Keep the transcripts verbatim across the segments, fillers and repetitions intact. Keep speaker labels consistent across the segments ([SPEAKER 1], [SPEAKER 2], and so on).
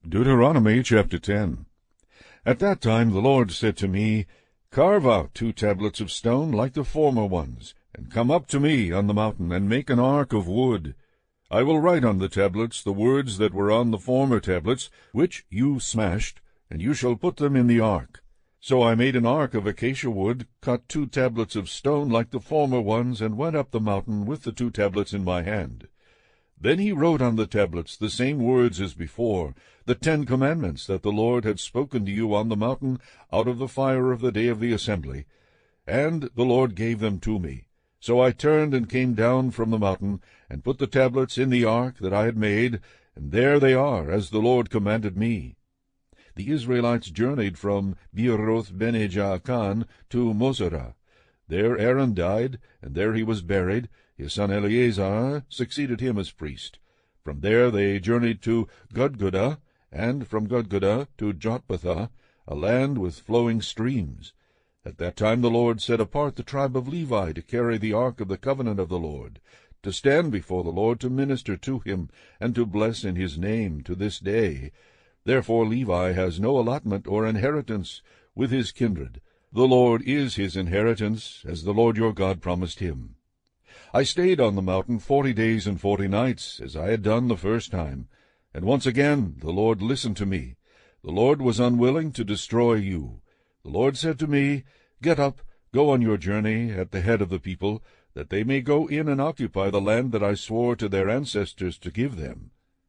[SPEAKER 1] Deuteronomy chapter ten. At that time the Lord said to me, Carve out two tablets of stone like the former ones, and come up to me on the mountain, and make an ark of wood. I will write on the tablets the words that were on the former tablets, which you smashed, and you shall put them in the ark. So I made an ark of acacia wood, cut two tablets of stone like the former ones, and went up the mountain with the two tablets in my hand. Then he wrote on the tablets the same words as before, the Ten Commandments that the Lord had spoken to you on the mountain out of the fire of the day of the assembly. And the Lord gave them to me. So I turned and came down from the mountain, and put the tablets in the ark that I had made, and there they are, as the Lord commanded me. The Israelites journeyed from Beeroth-bene-Jaakan to Moserah. There Aaron died, and there he was buried. His son Eleazar succeeded him as priest. From there they journeyed to Gudgodah, and from Gudgodah to Jotbathah, a land with flowing streams. At that time the Lord set apart the tribe of Levi to carry the ark of the covenant of the Lord, to stand before the Lord to minister to him, and to bless in his name to this day. Therefore Levi has no allotment or inheritance with his kindred. The Lord is his inheritance, as the Lord your God promised him. I stayed on the mountain forty days and forty nights, as I had done the first time. And once again the Lord listened to me. The Lord was unwilling to destroy you. The Lord said to me, Get up, go on your journey at the head of the people, that they may go in and occupy the land that I swore to their ancestors to give them.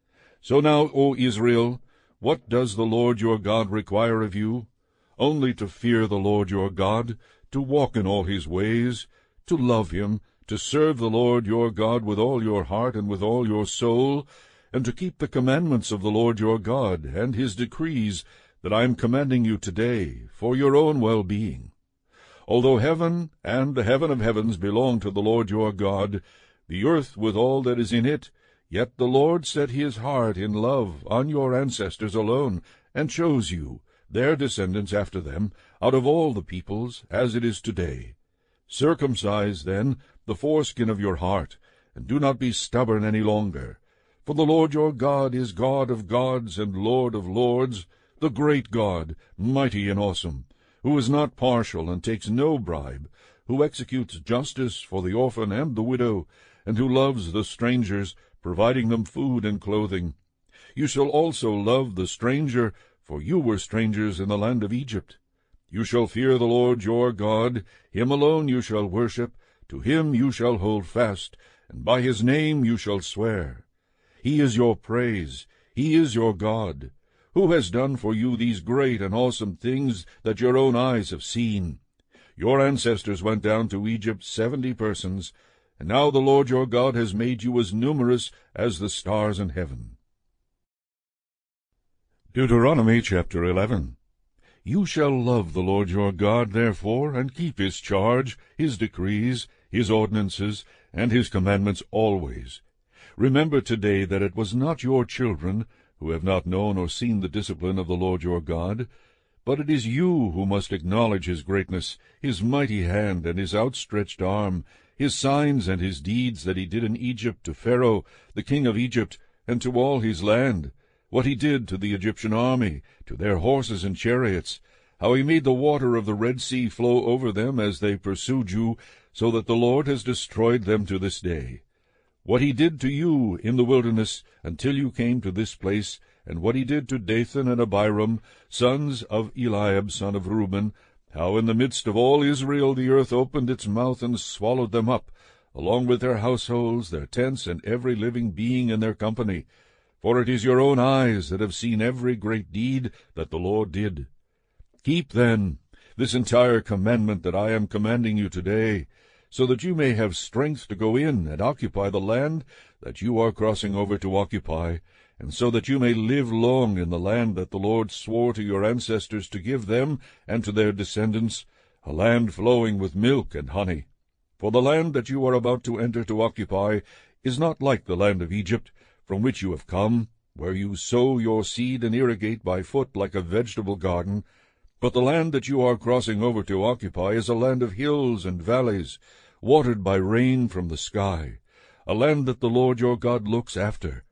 [SPEAKER 1] So now, O Israel, what does the Lord your God require of you? Only to fear the Lord your God, to walk in all his ways, to love him, to serve the Lord your God with all your heart and with all your soul, and to keep the commandments of the Lord your God, and his decrees that I am commanding you today, for your own well-being. Although heaven and the heaven of heavens belong to the Lord your God, the earth with all that is in it, yet the Lord set his heart in love on your ancestors alone, and chose you, their descendants after them, out of all the peoples, as it is today. Circumcise, then, the foreskin of your heart, and do not be stubborn any longer. For the Lord your God is God of gods and Lord of lords, the great God, mighty and awesome, who is not partial and takes no bribe, who executes justice for the orphan and the widow, and who loves the strangers, providing them food and clothing. You shall also love the stranger, for you were strangers in the land of Egypt. You shall fear the Lord your God, him alone you shall worship, to him you shall hold fast, and by his name you shall swear. He is your praise, he is your God, who has done for you these great and awesome things that your own eyes have seen. Your ancestors went down to Egypt seventy persons, and now the Lord your God has made you as numerous as the stars in heaven. Deuteronomy chapter eleven. You shall love the Lord your God, therefore, and keep his charge, his decrees, his ordinances, and his commandments always. Remember today that it was not your children, who have not known or seen the discipline of the Lord your God, but it is you who must acknowledge his greatness, his mighty hand, and his outstretched arm, his signs and his deeds that he did in Egypt to Pharaoh, the king of Egypt, and to all his land, what he did to the Egyptian army, to their horses and chariots, how he made the water of the Red Sea flow over them as they pursued you, so that the Lord has destroyed them to this day. What he did to you in the wilderness until you came to this place, and what he did to Dathan and Abiram, sons of Eliab, son of Reuben, how in the midst of all Israel the earth opened its mouth and swallowed them up, along with their households, their tents, and every living being in their company. For it is your own eyes that have seen every great deed that the Lord did. Keep, then, this entire commandment that I am commanding you today, so that you may have strength to go in and occupy the land that you are crossing over to occupy, and so that you may live long in the land that the Lord swore to your ancestors to give them and to their descendants, a land flowing with milk and honey. For the land that you are about to enter to occupy is not like the land of Egypt, from which you have come, where you sow your seed and irrigate by foot like a vegetable garden. But the land that you are crossing over to occupy is a land of hills and valleys, watered by rain from the sky, a land that the Lord your God looks after.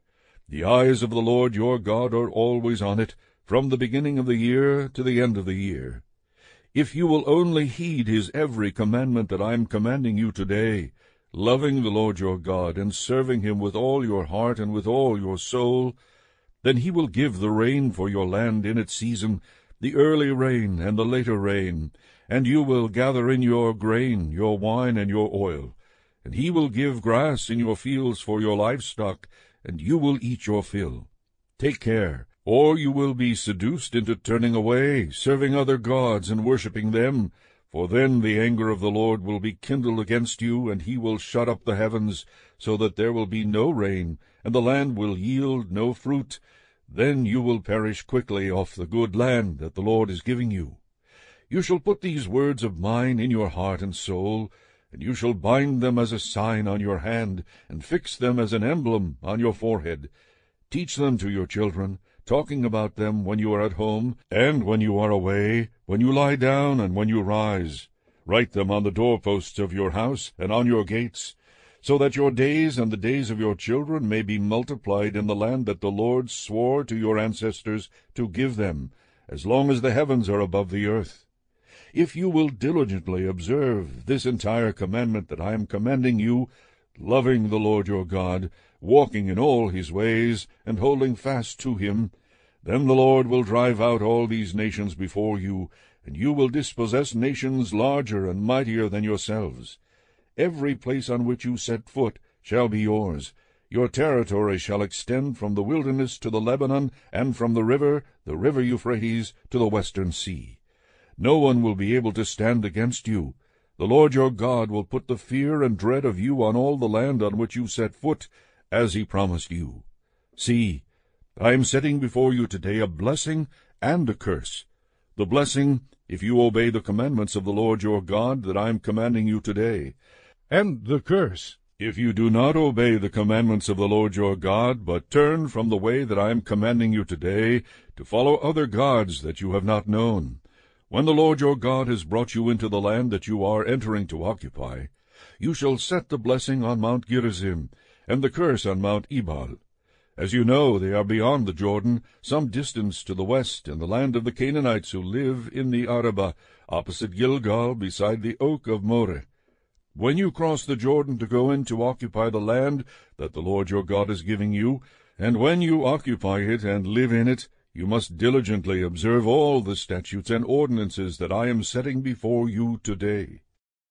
[SPEAKER 1] The eyes of the Lord your God are always on it, from the beginning of the year to the end of the year. If you will only heed his every commandment that I am commanding you today, loving the Lord your God, and serving him with all your heart and with all your soul, then he will give the rain for your land in its season, the early rain and the later rain, and you will gather in your grain, your wine, and your oil. And he will give grass in your fields for your livestock, and you will eat your fill. Take care, or you will be seduced into turning away, serving other gods and worshipping them, for then the anger of the Lord will be kindled against you, and he will shut up the heavens, so that there will be no rain, and the land will yield no fruit. Then you will perish quickly off the good land that the Lord is giving you. You shall put these words of mine in your heart and soul, and you shall bind them as a sign on your hand, and fix them as an emblem on your forehead. Teach them to your children, talking about them when you are at home, and when you are away, when you lie down, and when you rise. Write them on the doorposts of your house and on your gates, so that your days and the days of your children may be multiplied in the land that the Lord swore to your ancestors to give them, as long as the heavens are above the earth. If you will diligently observe this entire commandment that I am commanding you, loving the Lord your God, walking in all his ways, and holding fast to him, then the Lord will drive out all these nations before you, and you will dispossess nations larger and mightier than yourselves. Every place on which you set foot shall be yours. Your territory shall extend from the wilderness to the Lebanon, and from the river, the river Euphrates, to the western sea. No one will be able to stand against you. The Lord your God will put the fear and dread of you on all the land on which you set foot, as he promised you. See, I am setting before you today a blessing and a curse. The blessing, if you obey the commandments of the Lord your God that I am commanding you today, and the curse, if you do not obey the commandments of the Lord your God, but turn from the way that I am commanding you today, to follow other gods that you have not known. When the Lord your God has brought you into the land that you are entering to occupy, you shall set the blessing on Mount Gerizim, and the curse on Mount Ebal. As you know, they are beyond the Jordan, some distance to the west, in the land of the Canaanites who live in the Arabah, opposite Gilgal, beside the oak of Moreh. When you cross the Jordan to go in to occupy the land that the Lord your God is giving you, and when you occupy it and live in it, you must diligently observe all the statutes and ordinances that I am setting before you today.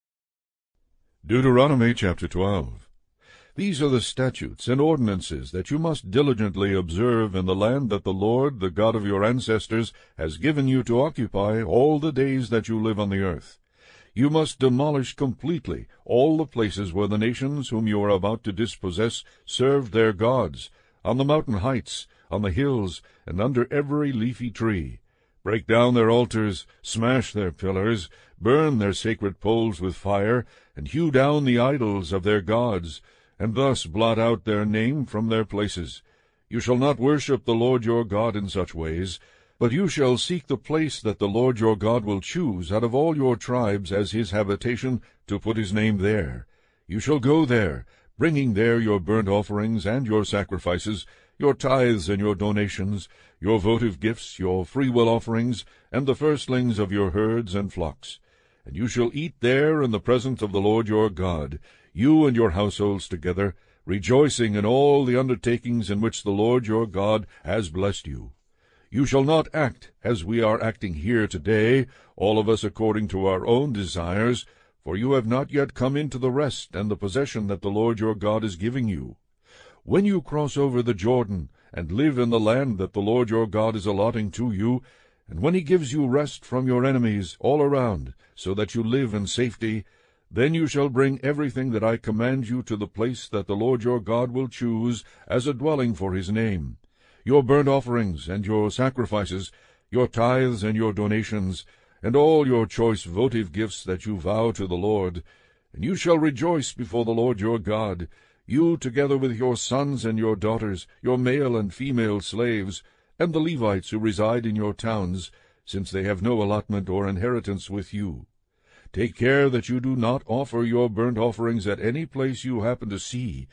[SPEAKER 1] Deuteronomy chapter twelve. These are the statutes and ordinances that you must diligently observe in the land that the Lord, the God of your ancestors, has given you to occupy all the days that you live on the earth. You must demolish completely all the places where the nations whom you are about to dispossess served their gods, on the mountain heights, on the hills, and under every leafy tree. Break down their altars, smash their pillars, burn their sacred poles with fire, and hew down the idols of their gods, and thus blot out their name from their places. You shall not worship the Lord your God in such ways, but you shall seek the place that the Lord your God will choose out of all your tribes as his habitation, to put his name there. You shall go there, bringing there your burnt offerings and your sacrifices, your tithes and your donations, your votive gifts, your freewill offerings, and the firstlings of your herds and flocks. And you shall eat there in the presence of the Lord your God, you and your households together, rejoicing in all the undertakings in which the Lord your God has blessed you. You shall not act as we are acting here today, all of us according to our own desires, for you have not yet come into the rest and the possession that the Lord your God is giving you. When you cross over the Jordan, and live in the land that the Lord your God is allotting to you, and when he gives you rest from your enemies all around, so that you live in safety, then you shall bring everything that I command you to the place that the Lord your God will choose as a dwelling for his name, your burnt offerings and your sacrifices, your tithes and your donations, and all your choice votive gifts that you vow to the Lord. And you shall rejoice before the Lord your God, you together with your sons and your daughters, your male and female slaves, and the Levites who reside in your towns, since they have no allotment or inheritance with you. Take care that you do not offer your burnt offerings at any place you happen to see,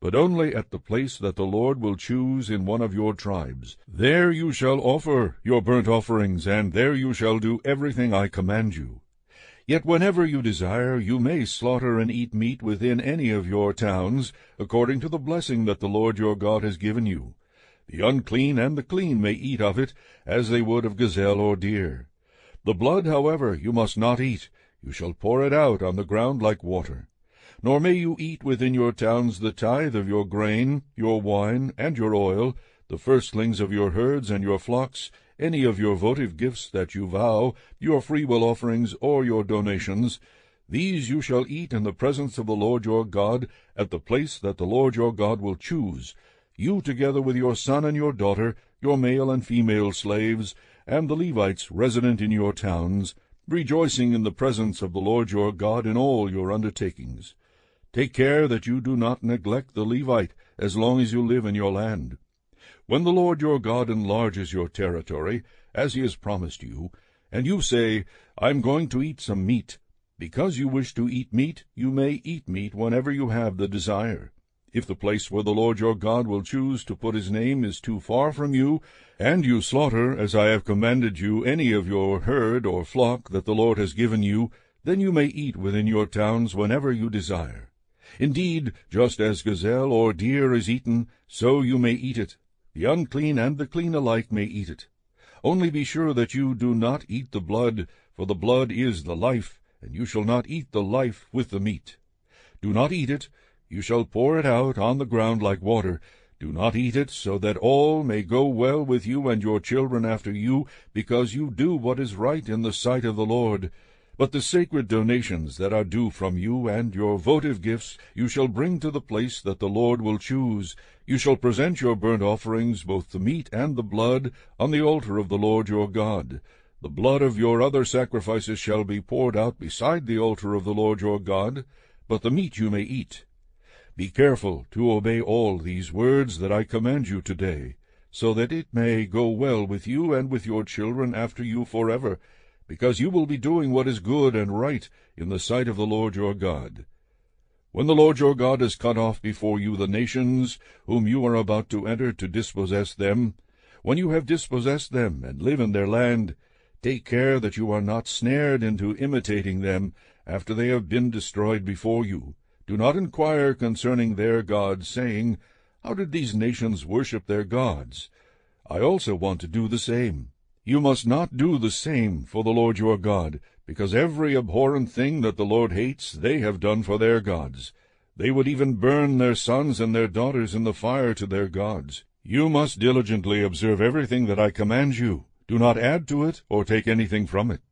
[SPEAKER 1] but only at the place that the Lord will choose in one of your tribes. There you shall offer your burnt offerings, and there you shall do everything I command you. Yet whenever you desire, you may slaughter and eat meat within any of your towns, according to the blessing that the Lord your God has given you. The unclean and the clean may eat of it, as they would of gazelle or deer. The blood, however, you must not eat. You shall pour it out on the ground like water. Nor may you eat within your towns the tithe of your grain, your wine, and your oil, the firstlings of your herds and your flocks, any of your votive gifts that you vow, your freewill offerings, or your donations. These you shall eat in the presence of the Lord your God, at the place that the Lord your God will choose, you together with your son and your daughter, your male and female slaves, and the Levites resident in your towns, rejoicing in the presence of the Lord your God in all your undertakings. Take care that you do not neglect the Levite as long as you live in your land. When the Lord your God enlarges your territory, as he has promised you, and you say, I am going to eat some meat, because you wish to eat meat, you may eat meat whenever you have the desire. If the place where the Lord your God will choose to put his name is too far from you, and you slaughter, as I have commanded you, any of your herd or flock that the Lord has given you, then you may eat within your towns whenever you desire. Indeed, just as gazelle or deer is eaten, so you may eat it. The unclean and the clean alike may eat it. Only be sure that you do not eat the blood, for the blood is the life, and you shall not eat the life with the meat. Do not eat it. You shall pour it out on the ground like water. Do not eat it, so that all may go well with you and your children after you, because you do what is right in the sight of the Lord. But the sacred donations that are due from you and your votive gifts you shall bring to the place that the Lord will choose. You shall present your burnt offerings, both the meat and the blood, on the altar of the Lord your God. The blood of your other sacrifices shall be poured out beside the altar of the Lord your God, but the meat you may eat. Be careful to obey all these words that I command you today, so that it may go well with you and with your children after you forever, because you will be doing what is good and right in the sight of the Lord your God. When the Lord your God has cut off before you the nations whom you are about to enter to dispossess them, when you have dispossessed them and live in their land, take care that you are not snared into imitating them after they have been destroyed before you. Do not inquire concerning their gods, saying, How did these nations worship their gods? I also want to do the same. You must not do the same for the Lord your God, because every abhorrent thing that the Lord hates they have done for their gods. They would even burn their sons and their daughters in the fire to their gods. You must diligently observe everything that I command you. Do not add to it or take anything from it.